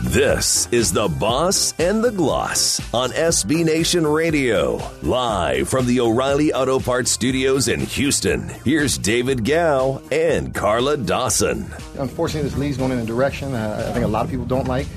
This is The Boss and the Gloss on SB Nation Radio. Live from the O'Reilly Auto Parts Studios in Houston, here's David Gow and Carla Dawson. Unfortunately, this league's going in a direction I think a lot of people don't like.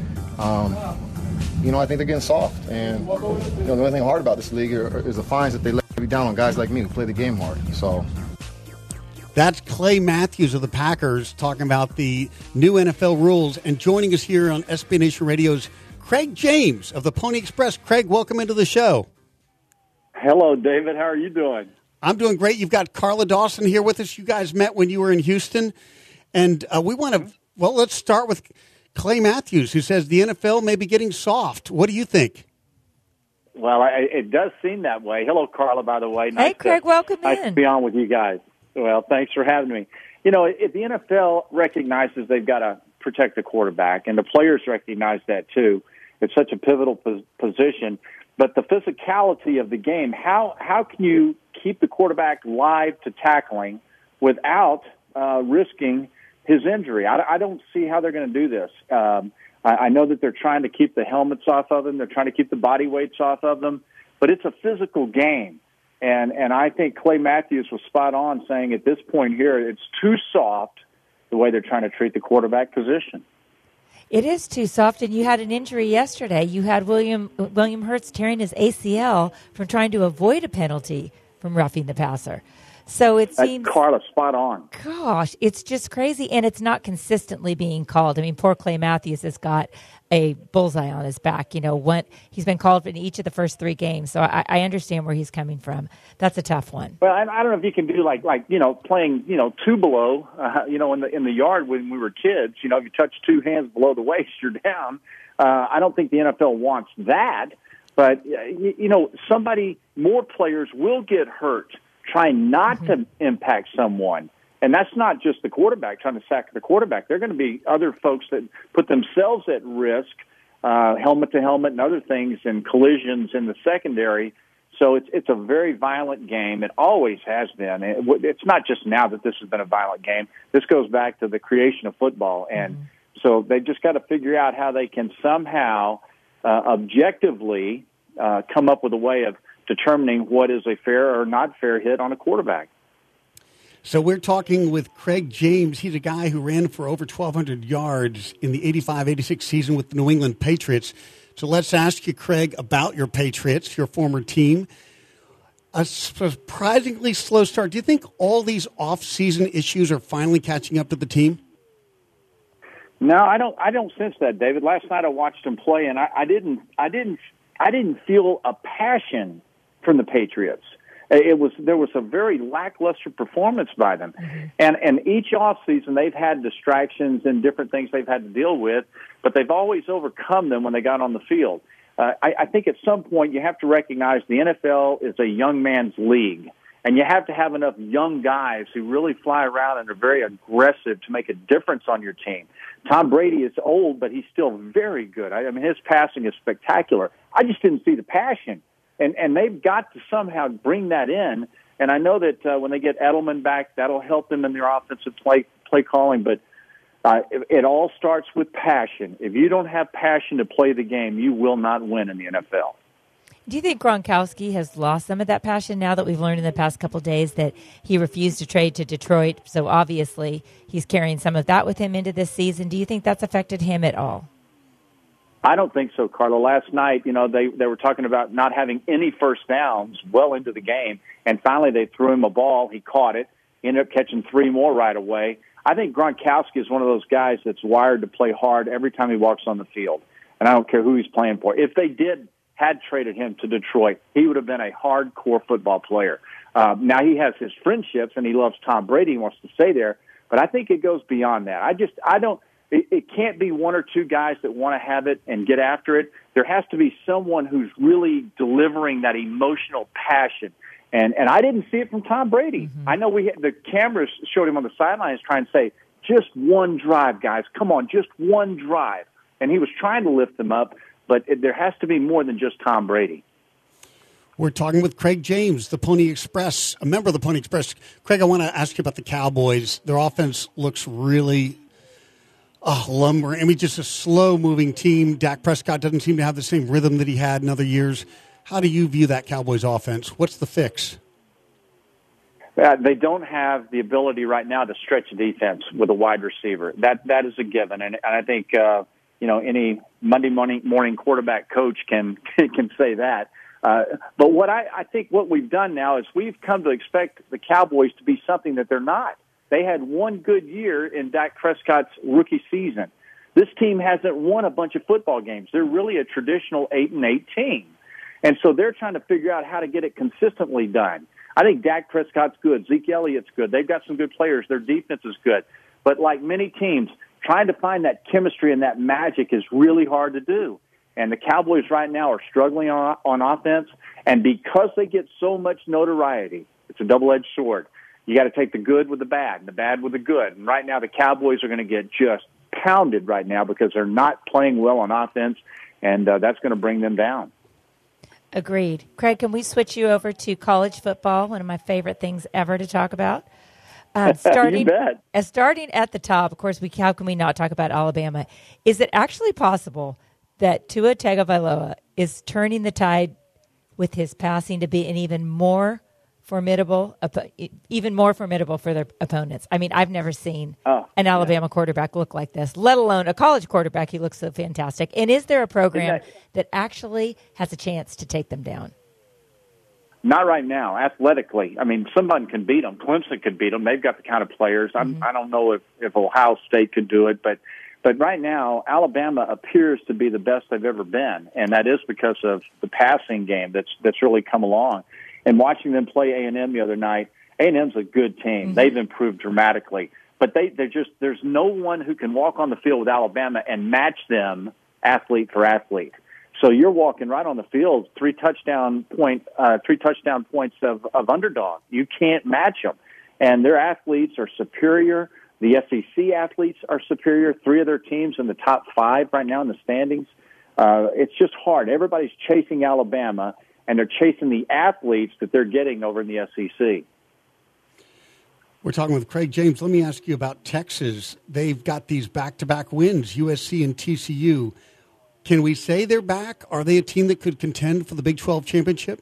I think they're getting soft. And the only thing hard about this league is the fines that they lay down on guys like me who play the game hard. So that's Clay Matthews of the Packers talking about the new NFL rules. And joining us here on SB Nation Radio's Craig James of the Pony Express. Craig, welcome into the show. Hello, David. How are you doing? I'm doing great. You've got Carla Dawson here with us. You guys met when you were in Houston. And we want to, let's start with Clay Matthews, who says the NFL may be getting soft. What do you think? Well, it does seem that way. Hello, Carla, by the way. Hey, Craig, welcome in. Nice to be on with you guys. Well, thanks for having me. If the NFL recognizes they've got to protect the quarterback, and the players recognize that too, it's such a pivotal position. But the physicality of the game, how can you keep the quarterback live to tackling without risking his injury? I don't see how they're going to do this. I know that they're trying to keep the helmets off of them. They're trying to keep the body weights off of them. But it's a physical game. And I think Clay Matthews was spot on saying at this point here, it's too soft the way they're trying to treat the quarterback position. It is too soft, and you had an injury yesterday. You had William Hurts tearing his ACL from trying to avoid a penalty from roughing the passer. So it seems, Carla, spot on. Gosh, it's just crazy, and it's not consistently being called. I mean, poor Clay Matthews has got a bullseye on his back. He's been called in each of the first 3 games, so I understand where he's coming from. That's a tough one. Well, I don't know if you can do like playing two below, in the yard when we were kids. If you touch 2 hands below the waist, you're down. I don't think the NFL wants that, but more players will get hurt trying not to impact someone. And that's not just the quarterback trying to sack the quarterback. There are going to be other folks that put themselves at risk, helmet to helmet and other things, and collisions in the secondary. So it's a very violent game. It always has been. It's not just now that this has been a violent game. This goes back to the creation of football. And so they've just got to figure out how they can somehow objectively come up with a way of determining what is a fair or not fair hit on a quarterback. So we're talking with Craig James. He's a guy who ran for over 1,200 yards in the 85-86 season with the New England Patriots. So let's ask you, Craig, about your Patriots, your former team. A surprisingly slow start. Do you think all these off-season issues are finally catching up to the team? No, I don't sense that, David. Last night I watched them play, and I didn't feel a passion from the Patriots. There was a very lackluster performance by them. And each offseason they've had distractions and different things they've had to deal with, but they've always overcome them when they got on the field. I think at some point you have to recognize the NFL is a young man's league, and you have to have enough young guys who really fly around and are very aggressive to make a difference on your team. Tom Brady is old, but he's still very good. I mean, his passing is spectacular. I just didn't see the passion. And they've got to somehow bring that in. And I know that when they get Edelman back, that'll help them in their offensive play calling. But it all starts with passion. If you don't have passion to play the game, you will not win in the NFL. Do you think Gronkowski has lost some of that passion now that we've learned in the past couple of days that he refused to trade to Detroit? So obviously he's carrying some of that with him into this season. Do you think that's affected him at all? I don't think so, Carla. Last night, they were talking about not having any first downs well into the game, and finally they threw him a ball. He caught it. He ended up catching 3 more right away. I think Gronkowski is one of those guys that's wired to play hard every time he walks on the field, and I don't care who he's playing for. If they had traded him to Detroit, he would have been a hardcore football player. Now he has his friendships, and he loves Tom Brady. He wants to stay there, but I think it goes beyond that. I don't. It can't be 1 or 2 guys that want to have it and get after it. There has to be someone who's really delivering that emotional passion. And I didn't see it from Tom Brady. I know the cameras showed him on the sidelines trying to say, just one drive, guys. Come on, just one drive. And he was trying to lift them up, but there has to be more than just Tom Brady. We're talking with Craig James, the Pony Express, a member of the Pony Express. Craig, I want to ask you about the Cowboys. Their offense looks really lumbering. I mean, just a slow-moving team. Dak Prescott doesn't seem to have the same rhythm that he had in other years. How do you view that Cowboys offense? What's the fix? They don't have the ability right now to stretch defense with a wide receiver. That is a given, and I think any Monday morning quarterback coach can say that. But what I think what we've done now is we've come to expect the Cowboys to be something that they're not. They had one good year in Dak Prescott's rookie season. This team hasn't won a bunch of football games. They're really a traditional 8-8 team, and so they're trying to figure out how to get it consistently done. I think Dak Prescott's good. Zeke Elliott's good. They've got some good players. Their defense is good. But like many teams, trying to find that chemistry and that magic is really hard to do. And the Cowboys right now are struggling on offense. And because they get so much notoriety, it's a double-edged sword. You got to take the good with the bad and the bad with the good. And right now the Cowboys are going to get just pounded right now because they're not playing well on offense, and that's going to bring them down. Agreed. Craig, can we switch you over to college football, one of my favorite things ever to talk about? You bet. Starting at the top, of course, how can we not talk about Alabama? Is it actually possible that Tua Tagovailoa is turning the tide with his passing to be an even more formidable for their opponents? I mean, I've never seen an Alabama quarterback look like this, let alone a college quarterback. He looks so fantastic. And is there a program that actually has a chance to take them down? Not right now, athletically. I mean, someone can beat them. Clemson could beat them. They've got the kind of players. I don't know if Ohio State could do it, but right now, Alabama appears to be the best they've ever been, and that is because of the passing game that's really come along. And watching them play A&M the other night, A&M's a good team. Mm-hmm. They've improved dramatically. But there's no one who can walk on the field with Alabama and match them athlete for athlete. So you're walking right on the field, three touchdown points of underdog. You can't match them. And their athletes are superior. The SEC athletes are superior. 3 of their teams in the top 5 right now in the standings. It's just hard. Everybody's chasing Alabama, and they're chasing the athletes that they're getting over in the SEC. We're talking with Craig James. Let me ask you about Texas. They've got these back-to-back wins, USC and TCU. Can we say they're back? Are they a team that could contend for the Big 12 championship?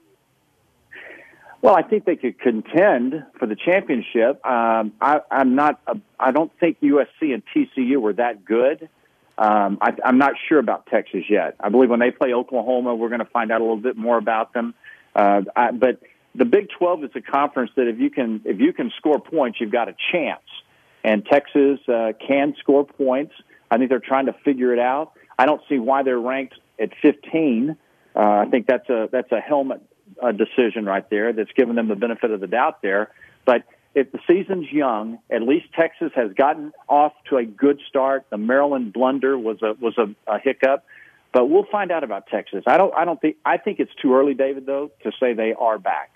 Well, I think they could contend for the championship. I don't think USC and TCU were that good. I'm not sure about Texas yet. I believe when they play Oklahoma, we're going to find out a little bit more about them. But the Big 12 is a conference that if you can score points, you've got a chance. And Texas can score points. I think they're trying to figure it out. I don't see why they're ranked at 15. I think that's a helmet decision right there that's given them the benefit of the doubt there. But if the season's young, at least Texas has gotten off to a good start. The Maryland blunder was a hiccup, but we'll find out about Texas. I think it's too early, David, though, to say they are back.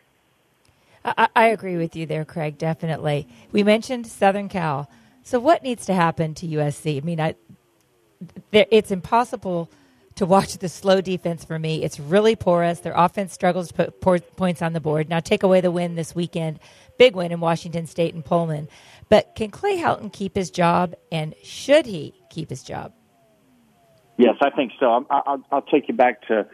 I agree with you there, Craig. Definitely. We mentioned Southern Cal. So what needs to happen to USC? I mean, it's impossible to watch the slow defense for me. It's really porous. Their offense struggles to put points on the board. Now, take away the win this weekend, big win in Washington State and Pullman. But can Clay Helton keep his job, and should he keep his job? Yes, I think so. I'll take you back to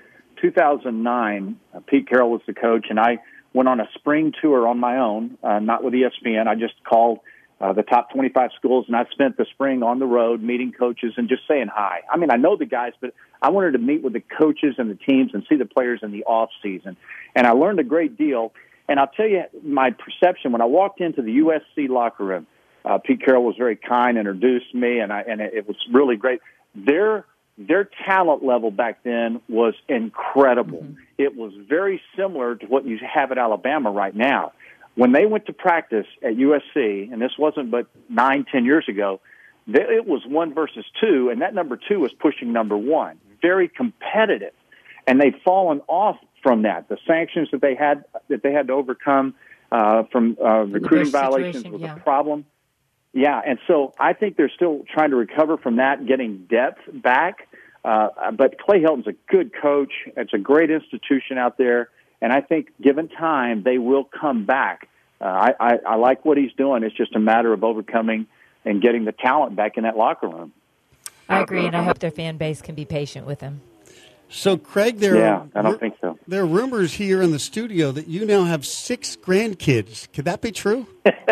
2009. Pete Carroll was the coach, and I went on a spring tour on my own, not with ESPN. I just called the top 25 schools, and I spent the spring on the road meeting coaches and just saying hi. I mean, I know the guys, but I wanted to meet with the coaches and the teams and see the players in the off season. And I learned a great deal. And I'll tell you my perception when I walked into the USC locker room. Pete Carroll was very kind, introduced me, and it was really great. Their talent level back then was incredible. Mm-hmm. It was very similar to what you have at Alabama right now. When they went to practice at USC, and this wasn't but 9-10 years ago, it was 1 versus 2, and that number 2 was pushing number 1. Very competitive, and they've fallen off from that. The sanctions that they had to overcome from recruiting violations was a problem. Yeah, and so I think they're still trying to recover from that, getting depth back. But Clay Helton's a good coach. It's a great institution out there. And I think, given time, they will come back. I like what he's doing. It's just a matter of overcoming, and getting the talent back in that locker room. I agree, and I hope their fan base can be patient with him. So, Craig, I don't think so. There are rumors here in the studio that you now have 6 grandkids. Could that be true?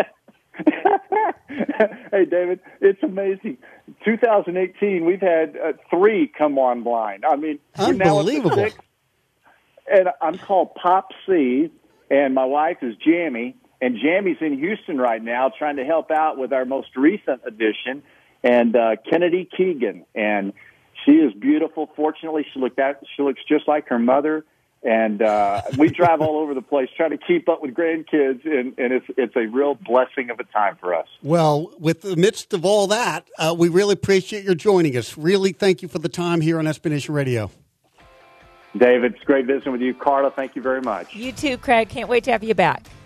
Hey, David, it's amazing. 2018, we've had 3 come online. I mean, unbelievable. We're now at the 6th, and I'm called Pop C, and my wife is Jamie, and Jamie's in Houston right now trying to help out with our most recent addition, and Kennedy Keegan, and she is beautiful. Fortunately, she looks just like her mother. And we drive all over the place trying to keep up with grandkids, and it's a real blessing of a time for us. Well, with the midst of all that, we really appreciate your joining us. Really, thank you for the time here on SB Nation Radio. David, it's great visiting with you. Carla, thank you very much. You too, Craig. Can't wait to have you back.